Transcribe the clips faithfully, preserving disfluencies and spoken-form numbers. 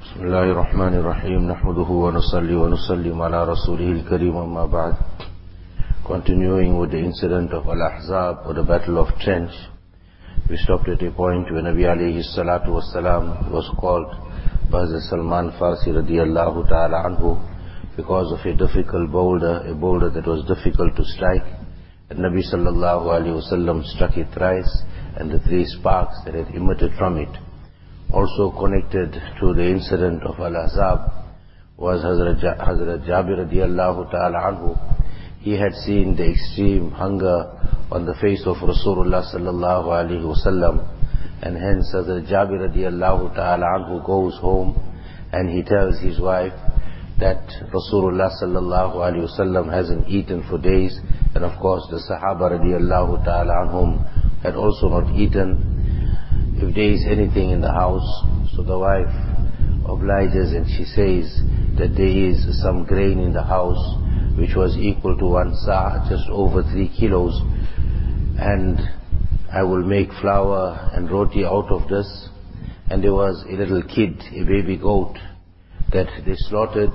بسم الله الرحمن الرحيم نحمده ونصلي ونسلم على رسوله الكريم أما بعد. Continuing with the incident of Al-Ahzab, or the Battle of Trench, we stopped at a point where Nabi alayhi salatu wassalam was called by Hazrat Salman Farsi radiyallahu ta'ala anhu because of a difficult boulder, a boulder that was difficult to strike. And Nabi sallallahu alayhi wasallam struck it thrice, and the three sparks that had emitted from it. Also connected to the incident of Al-Ahzab was Hazrat, ja Hazrat Jabir radiyallahu ta'ala anhu. He had seen the extreme hunger on the face of Rasulullah sallallahu alayhi wasallam, and hence Hazrat Jabir radiyallahu ta'ala anhu goes home and he tells his wife that Rasulullah sallallahu alayhi wasallam hasn't eaten for days, and of course the Sahaba radiyallahu ta'ala anhum had also not eaten. If there is anything in the house, so the wife obliges and she says that there is some grain in the house which was equal to one sa', just over three kilos, and I will make flour and roti out of this. And there was a little kid, a baby goat, that they slaughtered,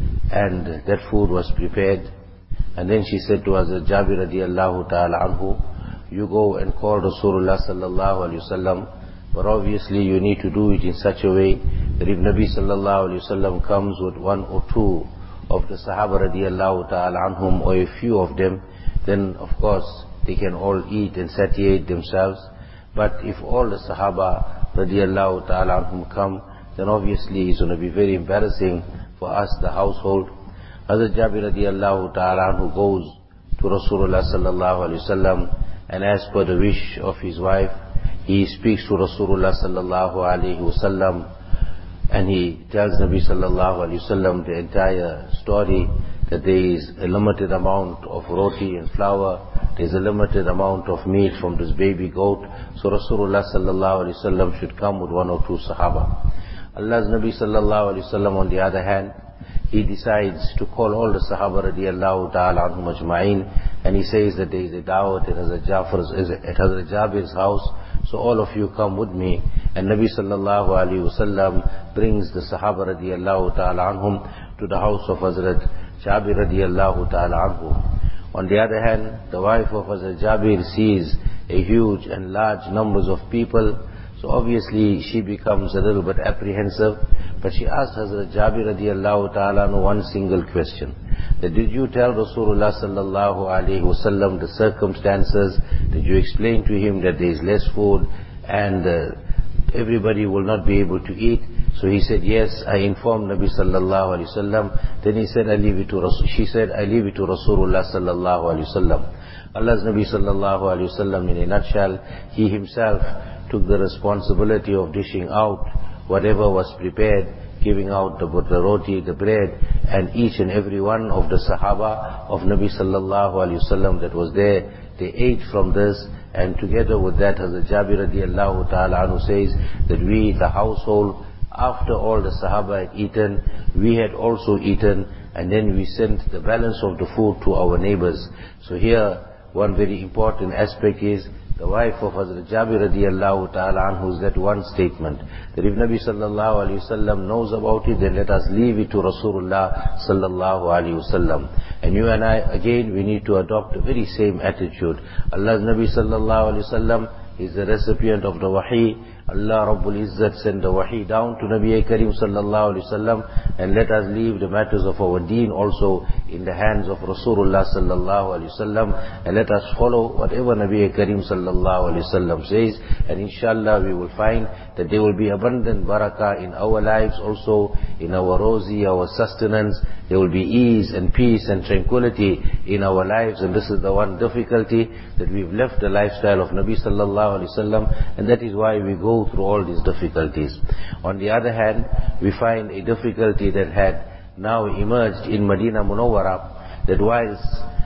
and that food was prepared. And then she said to Hazrat Jabir radiyallahu ta'ala anhu, you go and call Rasulullah sallallahu alayhi wasallam, but obviously you need to do it in such a way that if Nabi sallallahu alayhi wasallam comes with one or two of the Sahaba radiyallahu ta'ala anhum, or a few of them, then of course they can all eat and satiate themselves. But if all the Sahaba radiyallahu ta'ala anhum come, then obviously it's going to be very embarrassing for us, the household. Hazrat Jabir radiyallahu ta'ala anhu goes to Rasulullah sallallahu alayhi wasallam, and as per the wish of his wife, he speaks to Rasulullah sallallahu alayhi wasallam, and he tells Nabi sallallahu alayhi wasallam the entire story, that there is a limited amount of roti and flour, there is a limited amount of meat from this baby goat, so Rasulullah sallallahu alayhi wasallam should come with one or two Sahaba. Allah's Nabi sallallahu alayhi wasallam, on the other hand, he decides to call all the Sahaba radiyallahu ta'ala anhum ajma'in, and he says that there is a da'wat at Hazrat Jafar's, at Hazrat Jabir's house, so all of you come with me. And Nabi sallallahu alayhi wasallam brings the Sahaba radiyallahu ta'ala anhum to the house of Hazrat Jabir radiyallahu ta'ala anhu. On the other hand, the wife of Hazrat Jabir sees a huge and large numbers of people, so obviously she becomes a little bit apprehensive, but she asked Hazrat Jabir radiyallahu ta'ala anhu one single question, that did you tell Rasulullah sallallahu alayhi wasallam the circumstances? Did you explain to him that there is less food and uh, everybody will not be able to eat? So he said, yes, I informed Nabi sallallahu alayhi wasallam. Then he said, I leave it to Rasul. She said, I leave it to Rasulullah sallallahu alayhi wasallam. Allah's Nabi sallallahu alayhi wasallam, in a nutshell, he himself took the responsibility of dishing out whatever was prepared, giving out the, the roti, the bread, and each and every one of the Sahaba of Nabi sallallahu alayhi wasallam that was there, they ate from this. And together with that, Hazrat Jabir radiyallahu ta'ala anhu says that we, the household, after all the Sahaba had eaten, we had also eaten, and then we sent the balance of the food to our neighbors. So here, one very important aspect is, the wife of Hazrat Jabir radiyallahu ta'ala anhu, that one statement, that if Nabi sallallahu alayhi wasallam knows about it, then let us leave it to Rasulullah sallallahu alayhi wasallam. And you and I, again, we need to adopt the very same attitude. Allah's Nabi sallallahu alayhi wasallam is the recipient of the wahi. Allah Rabbul Izzat sent the wahi down to Nabi Karim sallallahu alayhi wasallam, and let us leave the matters of our deen also in the hands of Rasulullah sallallahu alayhi wasallam, and let us follow whatever Nabi Karim sallallahu alayhi wasallam says, and inshallah we will find that there will be abundant barakah in our lives also, in our rozi, our sustenance. There will be ease and peace and tranquility in our lives, and this is the one difficulty, that we've left the lifestyle of Nabi sallallahu alayhi wasallam, and that is why we go through all these difficulties. On the other hand, we find a difficulty that had now emerged in Medina Munawwara, that whilst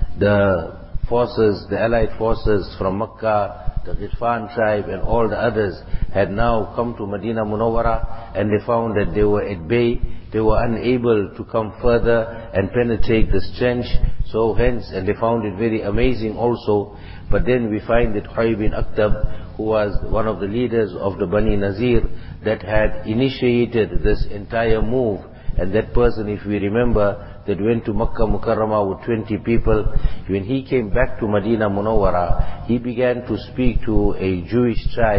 the forces, the allied forces from Makkah, the Ghatfan tribe and all the others had now come to Medina Munawwara, and they found that they were at bay, they were unable to come further and penetrate this trench, so hence, and they found it very amazing also. But then we find that Huyay bin Akhtab, who was one of the leaders of the Bani Nazir that had initiated this entire move. And that person, if we remember, that went to Makkah Mukarramah with twenty people, when he came back to Medina Munawwara, he began to speak to a Jewish tribe,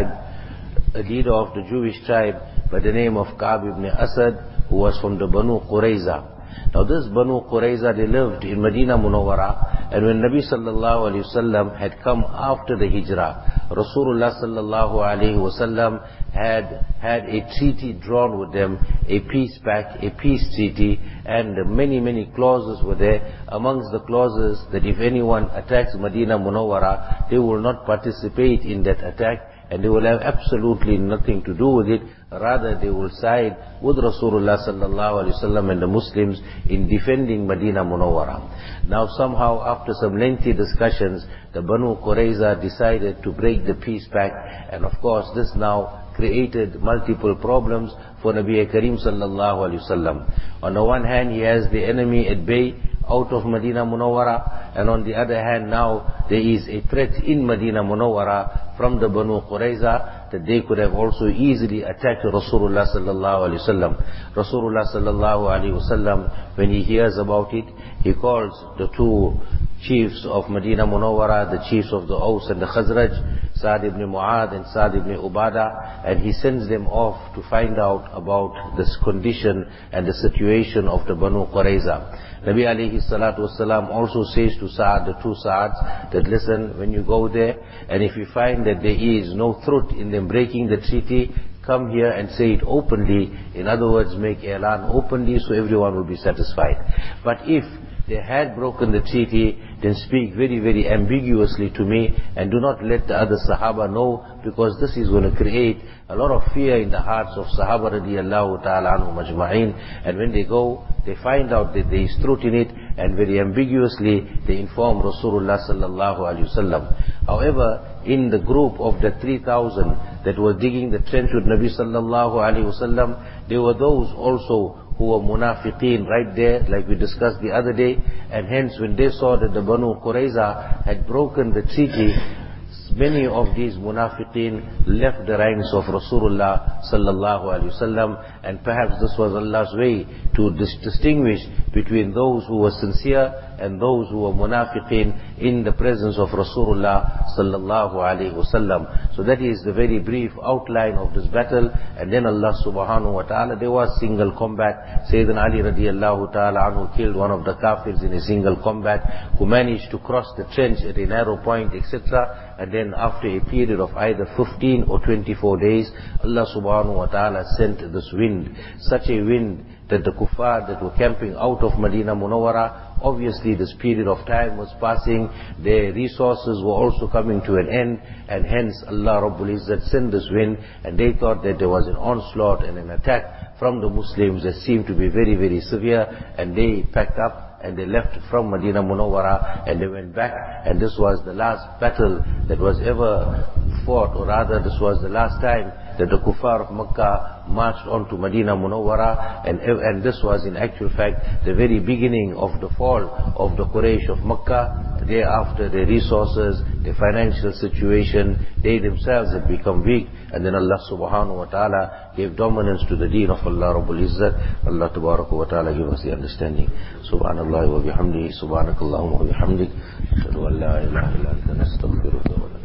a leader of the Jewish tribe by the name of Ka'b ibn Asad, who was from the Banu Qurayza. Now this Banu Qurayza, they lived in Medina Munawwara, and when Nabi sallallahu alayhi wasallam had come after the Hijrah, Rasulullah sallallahu alayhi wasallam had had a treaty drawn with them, a peace pact, a peace treaty, and many, many clauses were there. Amongst the clauses that if anyone attacks Medina Munawwara, they will not participate in that attack, and they will have absolutely nothing to do with it. Rather, they will side with Rasulullah sallallahu alaihi wasallam and the Muslims in defending Medina Munawwara. Now somehow, after some lengthy discussions, the Banu Qurayza decided to break the peace pact, and of course this now created multiple problems for Nabi Kareem sallallahu alaihi wasallam. On the one hand, he has the enemy at bay out of Medina Munawwara, and on the other hand, now there is a threat in Medina Munawwara from the Banu Qurayza that they could have also easily attacked Rasulullah sallallahu alaihi wasallam. Rasulullah sallallahu alaihi wasallam, when he hears about it, he calls the two chiefs of Medina Munawwara, the chiefs of the Aus and the Khazraj, Sa'd ibn Mu'adh and Sa'd ibn Ubadah, and he sends them off to find out about this condition and the situation of the Banu Qurayza. Nabi alayhi salatu wasalam also says to Sa'd, the two Sa'ds, that listen, when you go there, and if you find that there is no truth in them breaking the treaty, come here and say it openly. In other words, make I'lan openly so everyone will be satisfied. But if they had broken the treaty, then speak very, very ambiguously to me, and do not let the other Sahaba know, because this is going to create a lot of fear in the hearts of Sahaba radiyallahu ta'ala anhum ajma'in. And when they go, they find out that there is truth in it, and very ambiguously they inform Rasulullah sallallahu alaihi wasallam. However, in the group of the three thousand that were digging the trench with Nabi sallallahu alaihi wasallam, there were those also who were munafiqeen right there, like we discussed the other day, and hence when they saw that the Banu Qurayza had broken the treaty, many of these munafiqeen left the ranks of Rasulullah sallallahu alaihi wasallam, and perhaps this was Allah's way to dis distinguish between those who were sincere and those who were munafiqeen in the presence of Rasulullah sallallahu alaihi wasallam. So that is the very brief outline of this battle. And then Allah subhanahu wa ta'ala, there was single combat. Sayyidina Ali radiallahu ta'ala anhu killed one of the kafirs in a single combat, who managed to cross the trench at a narrow point, et cetera. And then after a period of either fifteen or twenty-four days, Allah subhanahu wa ta'ala sent this wind, such a wind that the kuffar that were camping out of Medina Munawwara, obviously this period of time was passing, their resources were also coming to an end, and hence Allah Rabbul Izzat sent this wind, and they thought that there was an onslaught and an attack from the Muslims that seemed to be very, very severe, and they packed up and they left from Medina Munawwara and they went back. And this was the last battle that was ever fought, or rather this was the last time that the kuffar of Makkah marched on to Medina Munawwara, and, and this was in actual fact the very beginning of the fall of the Quraysh of Makkah. Thereafter their resources, their financial situation, they themselves had become weak, and then Allah subhanahu wa ta'ala gave dominance to the deen of Allah Rabbul Izzat. Allah tabaraka wa ta'ala give us the understanding. Subhanallah wa bihamdihi, subhanakallahumma wa bihamdik, ashhadu an la ilaha illa anta, nastaghfiruka wa